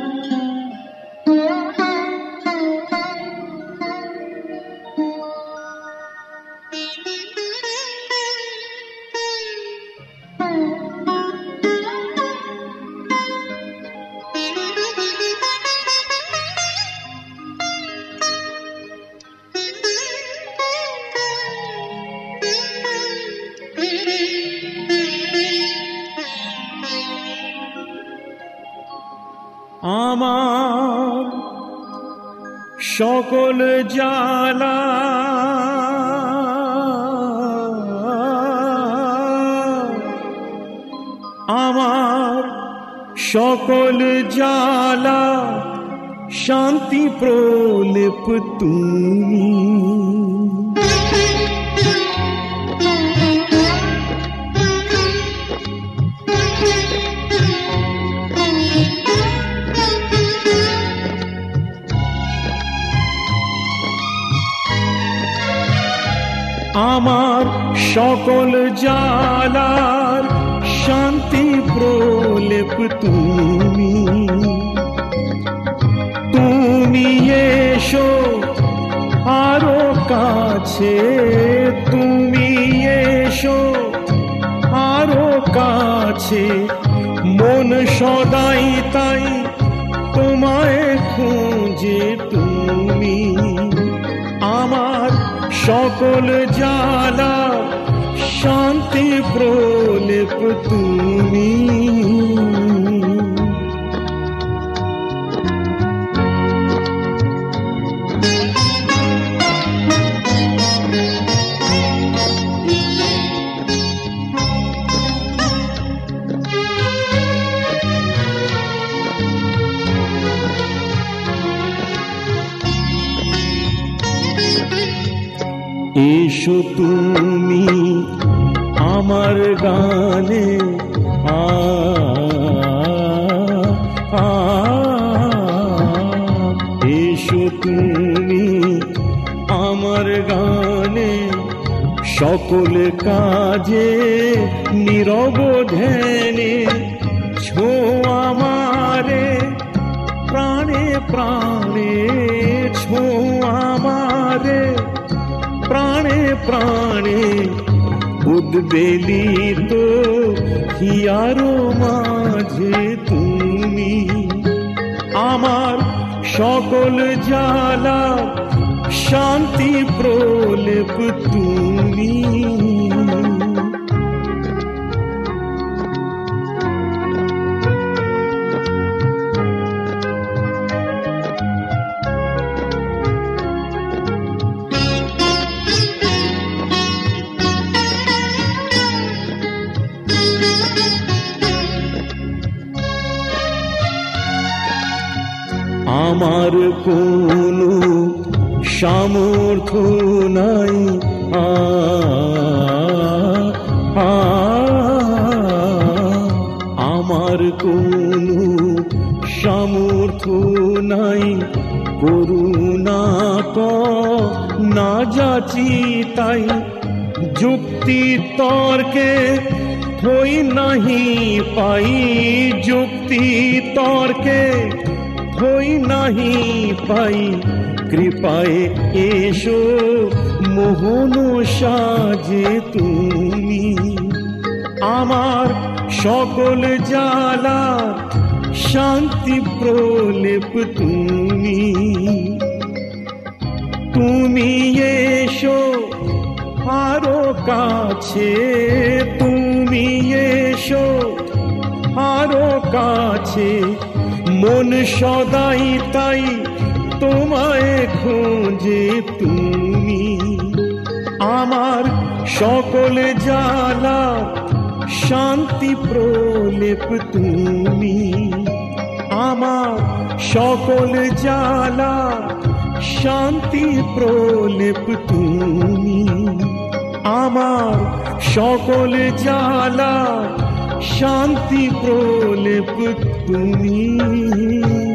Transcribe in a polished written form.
আমার সকল জ্বালা আমার সকল জ্বালা শান্তি প্রলেপ তুমি আমার সকল জ্বালার শান্তি প্রলেপ তুমি তুমি এসো আরো কাছে তুমি এসো আরো কাছে মন সদাই তাই তোমায় খুঁজে তুমি আমার সকল জ্বালা শান্তি প্রলেপ তুমি এসো তুমি আমার গানে এসো তুমি আমার গানে সকল কাজে নীরব ধ্যানে ছো আমারে প্রাণে প্রাণে ছো আমারে প্রাণে প্রাণে উদ্বেলিত হিয়ারো মাঝে তুমি আমার সকল জ্বালা শান্তি প্রলেপ তুমি আমার কোনো সামর্থ্য নাই আমার কোনো সামর্থ্য নাই করুণা না যাচি তাই যুক্তি তর্কে থই নাহি পাই যুক্তি তর্কে হই নাহি পাই কৃপায় এসো মোহন সাজে তুমি আমার সকল জ্বালা শান্তি প্রলেপ তুমি তুমি এসো আরো কাছে তুমি এসো আরো কাছে মন সদাই তাই তোমায় খোঁজে তুমি আমার সকল জ্বালা শান্তি প্রলেপ তুমি আমার সকল জ্বালা শান্তি প্রলেপ তুমি আমার সকল জ্বালা শান্তি প্রলেপ তুমি